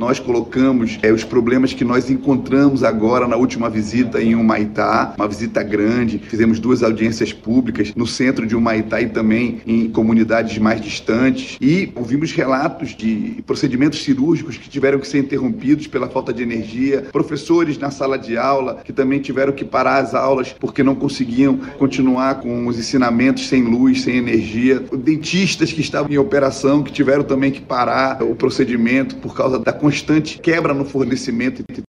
Nós colocamos os problemas que nós encontramos agora na última visita em Humaitá, uma visita grande. Fizemos 2 audiências públicas no centro de Humaitá e também em comunidades mais distantes. E ouvimos relatos de procedimentos cirúrgicos que tiveram que ser interrompidos pela falta de energia, professores na sala de aula que também tiveram que parar as aulas porque não conseguiam continuar com os ensinamentos sem luz, sem energia. Dentistas que estavam em operação que tiveram também que parar o procedimento por causa da constante quebra no fornecimento.